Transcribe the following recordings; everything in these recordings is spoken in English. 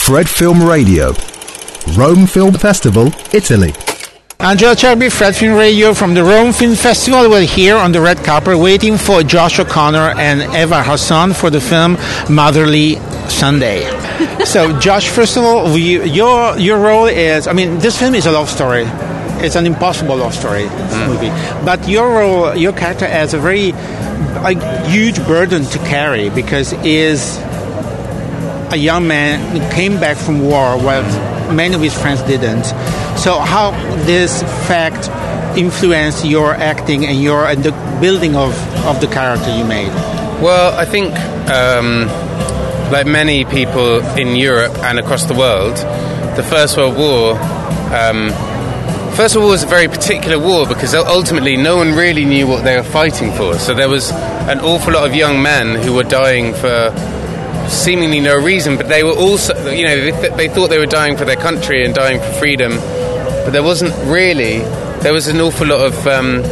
Fred Film Radio. Rome Film Festival, Italy. Angela Cherby, Fred Film Radio from the Rome Film Festival. We're here on the red carpet waiting for Josh O'Connor and Eva Hassan for the film Motherly Sunday. So, Josh, first of all, your role is, this film is a love story. It's an impossible love story, this movie. But your character has a very huge burden to carry because is a young man who came back from war while many of his friends didn't. So how this fact influenced your acting and the building of the character you made? Well, I think like many people in Europe and across the world, the First World War was a very particular war because ultimately no one really knew what they were fighting for. So there was an awful lot of young men who were dying for seemingly no reason, but they were also, they thought they were dying for their country and dying for freedom, but there wasn't really. There was an awful lot of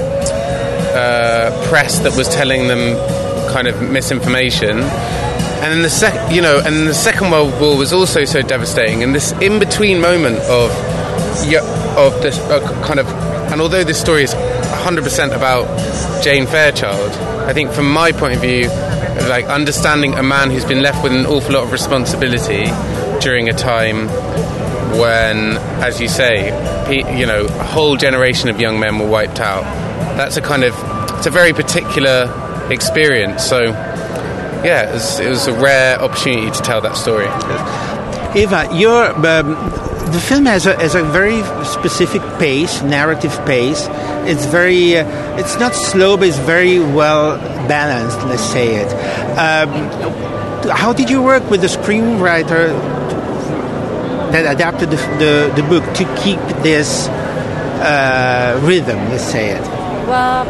press that was telling them kind of misinformation. And then the Second World War was also so devastating, and this in-between moment of this and although this story is 100% about Jane Fairchild, I think from my point of view, like understanding a man who's been left with an awful lot of responsibility during a time when, as you say, a whole generation of young men were wiped out. It's a very particular experience. So, yeah, it was a rare opportunity to tell that story. Eva, the film has a very specific pace, narrative pace. It's very, it's not slow, but it's very well balanced, let's say it. How did you work with the screenwriter that adapted the book to keep this rhythm, let's say it? Well,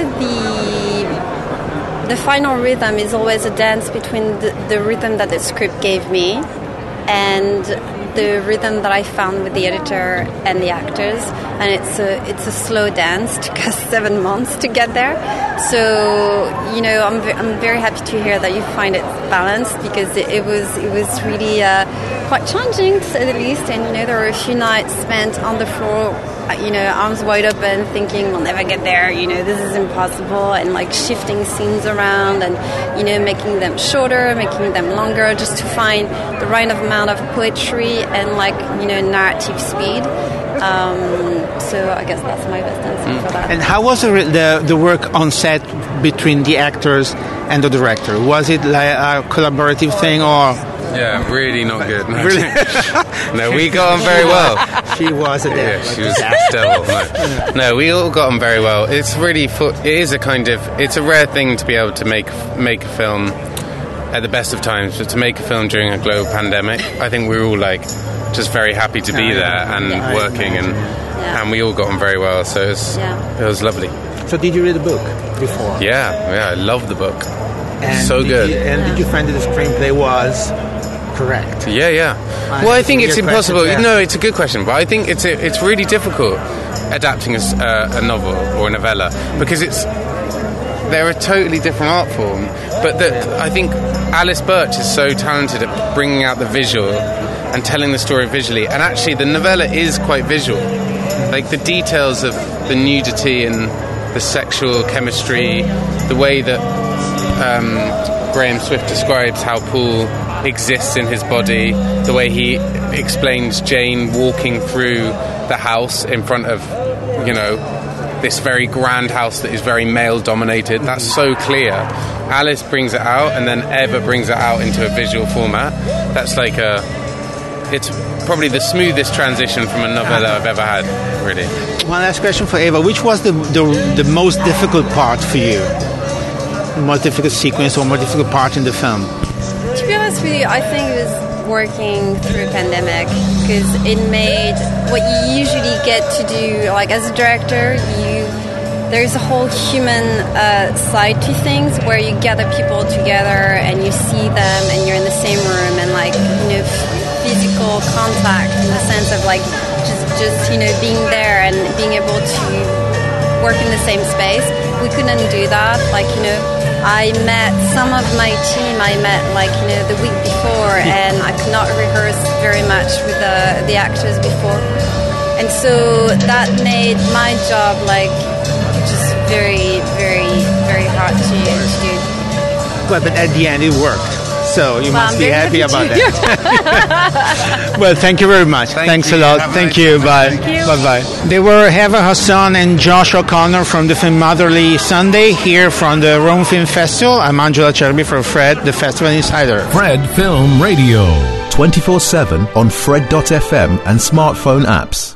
the final rhythm is always a dance between the rhythm that the script gave me and the rhythm that I found with the editor and the actors, and it's a slow dance. It took us 7 months to get there. So I'm very happy to hear that you find it balanced because it was really quite challenging to say the least. And there were a few nights spent on the floor, arms wide open, thinking we'll never get there. This is impossible, and like shifting scenes around and making them shorter, making them longer, just to find the right amount of poetry and narrative speed. So I guess that's my best answer for that. And how was the work on set between the actors and the director? Was it like a collaborative thing or? Yeah, really not good. No. Really? No, we got on very well. She was a devil. Yeah, she was a devil. No, we all got on very well. It's really, it's a rare thing to be able to make a film at the best of times, but to make a film during a global pandemic, I think we were all just very happy to be there and working, and we all got on very well. So it was lovely. So did you read the book before? Yeah, I love the book. And so good. Did you find that the screenplay was correct? Yeah. Well, I think it's impossible. Question, No, it's a good question, but I think it's really difficult adapting a novel or a novella because they're a totally different art form. But I think Alice Birch is so talented at bringing out the visual and telling the story visually. And actually, the novella is quite visual. Like the details of the nudity and the sexual chemistry, the way that Graham Swift describes how Paul exists in his body, the way he explains Jane walking through the house in front of, this very grand house that is very male-dominated. That's so clear. Alice brings it out, and then Eva brings it out into a visual format. That's it's probably the smoothest transition from a novella I've ever had, really. One last question for Eva. Which was the most difficult part for you? The most difficult sequence or more difficult part in the film? To be honest with you, I think it was working through a pandemic because it made what you usually get to do, like as a director, there's a whole human side to things where you gather people together and you see them and you're in the same room and physical contact in the sense of just being there and being able to work in the same space. We couldn't do that. I met some of my team. I met the week before, and I not rehearsed very much with the actors before. And so that made my job like just very, very, very hard to do. But at the end it worked. So you must be happy about that. Well, thank you very much. Thanks a lot. Thank you. Bye. Bye-bye. They were Eva Hassan and Josh O'Connor from the film Motherly Sunday here from the Rome Film Festival. I'm Angela Cerbi for Fred, the Festival Insider. Fred Film Radio. 24/7 on Fred.fm and smartphone apps.